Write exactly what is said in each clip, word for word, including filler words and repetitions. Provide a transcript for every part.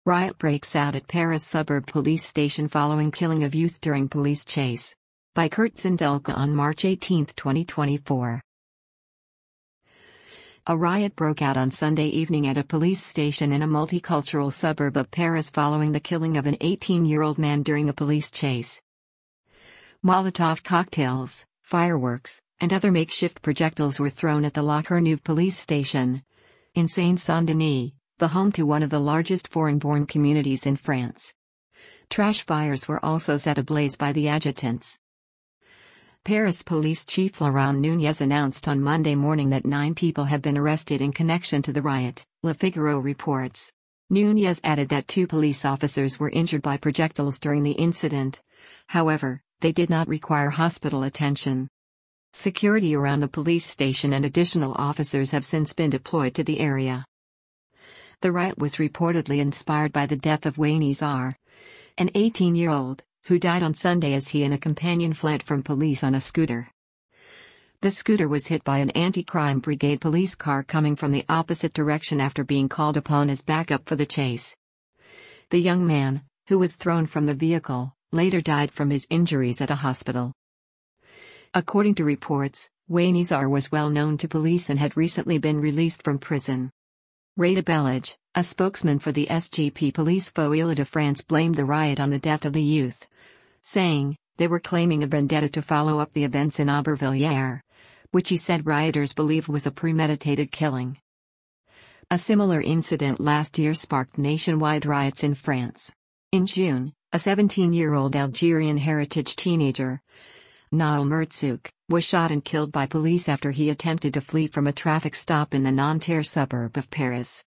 Riot breaks out at Paris suburb police station following killing of youth during police chase. By Kurt Sindelka on March eighteenth, twenty twenty-four. A riot broke out on Sunday evening at a police station in a multicultural suburb of Paris following the killing of an eighteen-year-old man during a police chase. Molotov cocktails, fireworks, and other makeshift projectiles were thrown at the La Courneuve police station in Seine-Saint-Denis, the home to one of the largest foreign-born communities in France. Trash fires were also set ablaze by the adjutants. Paris Police Chief Laurent Nunez announced on Monday morning that nine people have been arrested in connection to the riot, Le Figaro reports. Nunez added that two police officers were injured by projectiles during the incident. However, they did not require hospital attention. Security around the police station and additional officers have since been deployed to the area. The riot was reportedly inspired by the death of Wayne Izar, an eighteen-year-old, who died on Sunday as he and a companion fled from police on a scooter. The scooter was hit by an anti-crime brigade police car coming from the opposite direction after being called upon as backup for the chase. The young man, who was thrown from the vehicle, later died from his injuries at a hospital. According to reports, Wayne Izar was well known to police and had recently been released from prison. Reda Bellage, a spokesman for the S G P Police for Île-de-France, blamed the riot on the death of the youth, saying, they were claiming a vendetta to follow up the events in Aubervilliers, which he said rioters believe was a premeditated killing. A similar incident last year sparked nationwide riots in France. In June, a seventeen-year-old Algerian heritage teenager, Naël Merzouk, was shot and killed by police after he attempted to flee from a traffic stop in the Nanterre suburb of Paris.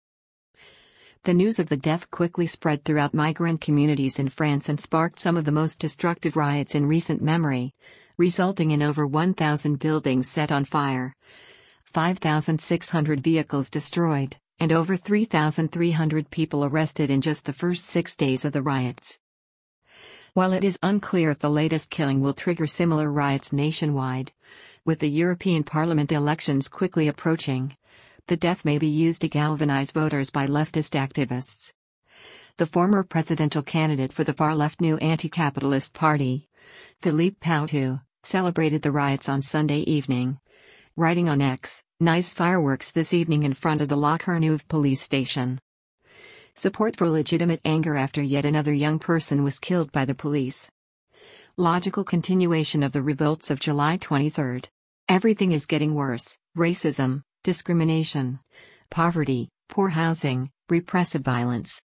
The news of the death quickly spread throughout migrant communities in France and sparked some of the most destructive riots in recent memory, resulting in over one thousand buildings set on fire, five thousand six hundred vehicles destroyed, and over three thousand three hundred people arrested in just the first six days of the riots. While it is unclear if the latest killing will trigger similar riots nationwide, with the European Parliament elections quickly approaching, the death may be used to galvanize voters by leftist activists. The former presidential candidate for the far-left New Anti-Capitalist Party, Philippe Poutou, celebrated the riots on Sunday evening, writing on X, "Nice fireworks this evening in front of the La Courneuve police station." Support for legitimate anger after yet another young person was killed by the police. Logical continuation of the revolts of July twenty-third. Everything is getting worse: racism, discrimination, poverty, poor housing, repressive violence.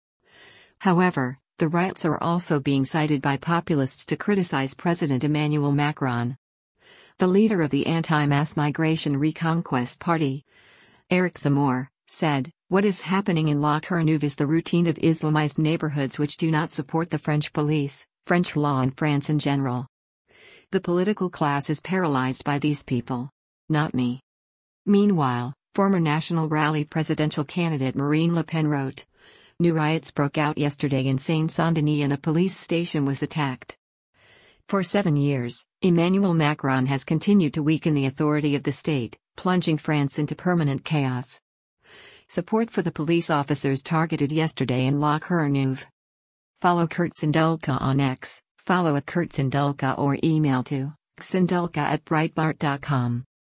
However, the riots are also being cited by populists to criticize President Emmanuel Macron. The leader of the anti-mass migration Reconquest Party, Éric Zemmour, said, "What is happening in La Courneuve is the routine of Islamized neighborhoods which do not support the French police, French law and France in general. The political class is paralyzed by these people. Not me." Meanwhile, former National Rally presidential candidate Marine Le Pen wrote, "New riots broke out yesterday in Seine-Saint-Denis and a police station was attacked." For seven years, Emmanuel Macron has continued to weaken the authority of the state, plunging France into permanent chaos. Support for the police officers targeted yesterday in La Courneuve. Follow Kurt Sindelka on X, follow at Kurt Sindelka or email to sindelka at breitbart dot com.